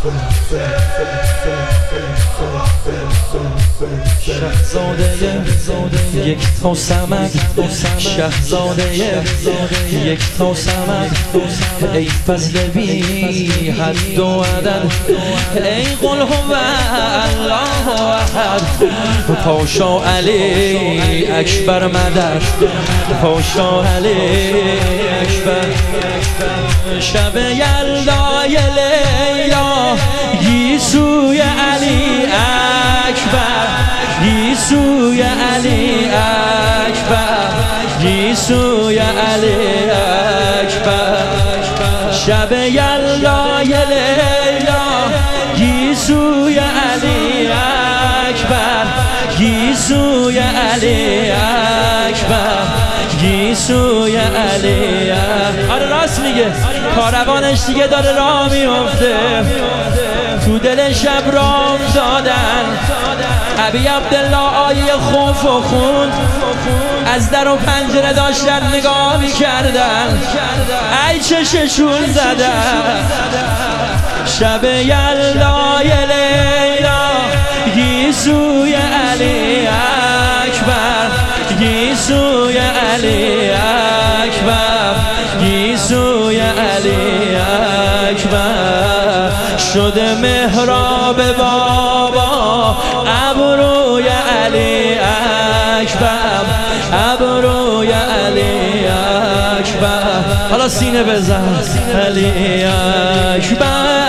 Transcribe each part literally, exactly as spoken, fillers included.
شهزاده یک تا سمد، شهزاده یک تا سمد، ای فضل بی حد و عدد، ای قل هو الله احد، پاشا علی اکبر مدد، پاشا علی اکبر. شب یلدای لیلا گیسوی علی اکبر، گیسوی علی اکبر، گیسوی علی اکبر. شب یلدای لیلا گیسوی علی اکبر، گیسوی علی اکبر، گیسوی علی اکبر. آره راست میگه، کاروانش دیگه داره راه میفته، تو دل شب رام دادن. ابی عبدالله آیه خوف و خون از در و پنجره داشتن نگاه میکردن، ای چششون زدن. شب یلدای لیلا گیسوی علی اکبر، گیسوی علی اکبر، گیسوی علی اکبر. شده محراب بابا ابروی علی اکبر، ابروی علی اکبر. حالا سینه بزن علی اکبر.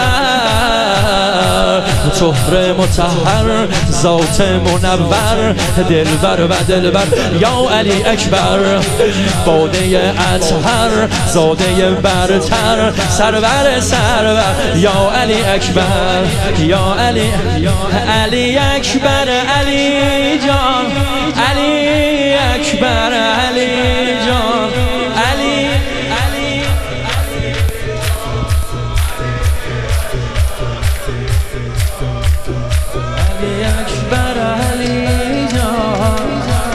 طهر مطهر ذات منور، دلبر و دلبر یا علی اکبر. باده اطهر زاده برتر، سرور سرور یا علی اکبر، یا علی علی اکبر. علی جان علی اکبر، علی جان علی علی علی اکبر، علی جان.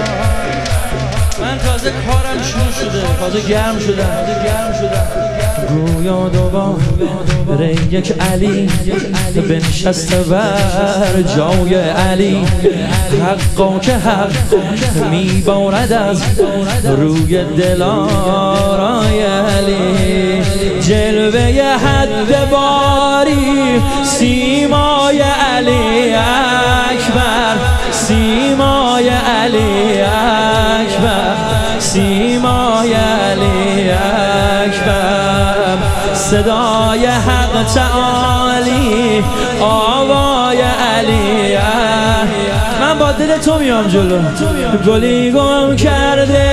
من تازه کارم شروع شده، تازه گرم شدم، تازه گرم شدم. گویا دوباره یک علی بنشسته بر جای علی، حقا که حق میبارد از روی دلارای علی. جلوه حد باری سیمای علی اکبر، سیمای علی اکبر، سیمای علی اکبر. صدای حق تعالی آوای علی اکبر. من با دل تو میام جلو، گلی گم کرده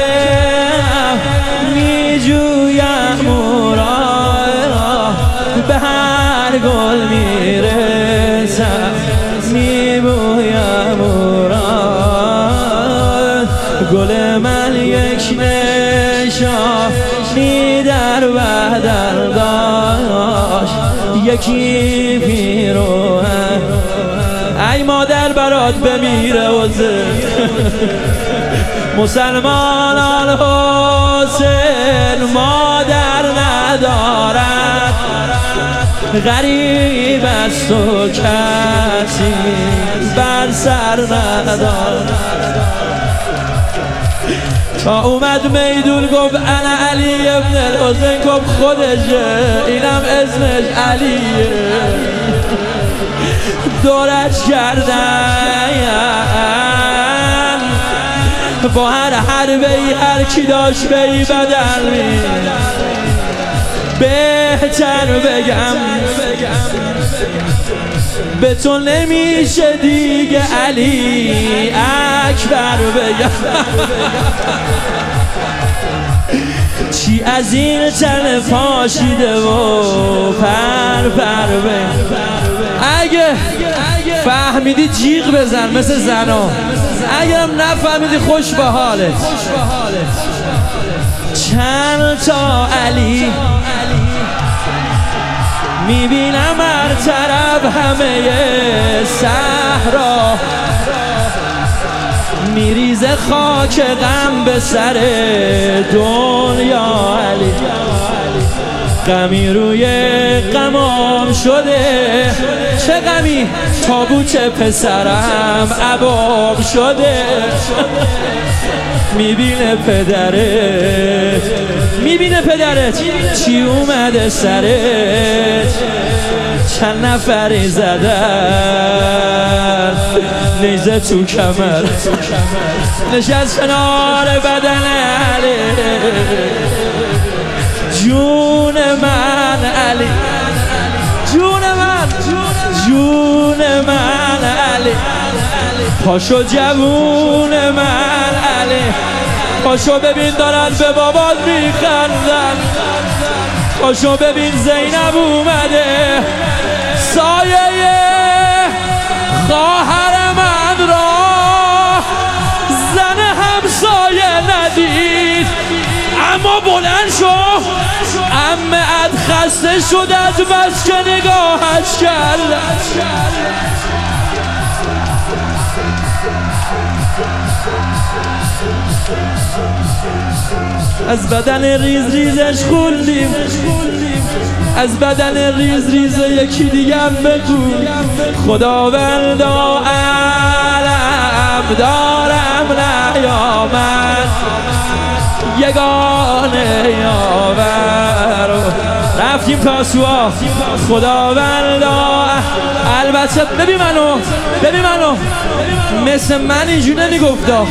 میجویم او را، به هر گل میرسم میبویم او را. گل من یک نشانی در بدن داشت، یکی پیروه. ای مادر برات بمیره وزه مسلمان الحسین مادر ندارد، غریب است و کسی بر سر ندارد. تا اومد میدون گفت انا علی ابن الحسین، گفت خودشه اینم اسمش علیه. دورش کردن با هر حربه ای، هر کی داشت به ای بدل می. بهتر بگم به تو نمیشه دیگه علی اکبر بگم. چی از این تن پاشیده و پر پر بگم. اگه فهمیدی جیغ بزن مثل زنا، اگرم نفهمیدی خوش به حالت. چند تا علی میبینم هر طرف، همه صحرا میریزه خاک غم به سر دنیا. علی غمی روی غمام شده، چه غمی تابوت پسرم عباب شده. میبینه پدرت میبینه پدرت چی اومده سرت، چند نفری زدن نیزه تو کمر، نشست کنار بدن علی. جون من علی، جون من جون من علی، پاشو جوون من علی، پاشو ببین دارن به بابات میخندن، پاشو ببین زینب اومده سایه خواهر من را زن همسایه ندید، اما بلند شو عمه‌ات خسته شد از بس که نگاهش کرد. از بدن ریز ریزش خوندیم، از بدن ریز ریز یکی دیگه هم بگو. خداوندا علم دارم نیامد، یگانه یاور رفتیم تاسوعا. خداوندا البته ببین منو ببین منو مثل من اینجور نمیگفتا.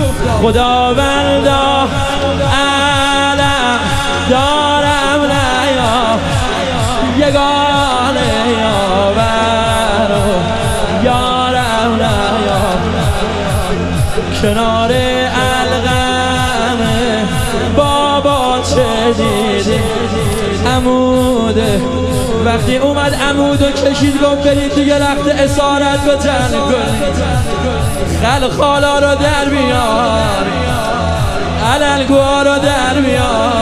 خداوندا علم دارم نیامد، یگانه یاور یارم نیامد، کنار الغم بابا چه دیدی عموده. وقتی اومد عمودو کشید گفت برید دیگه رخت اسارت به تن کنید، خل خالا رو در بیار، علالگوها رو در بیار.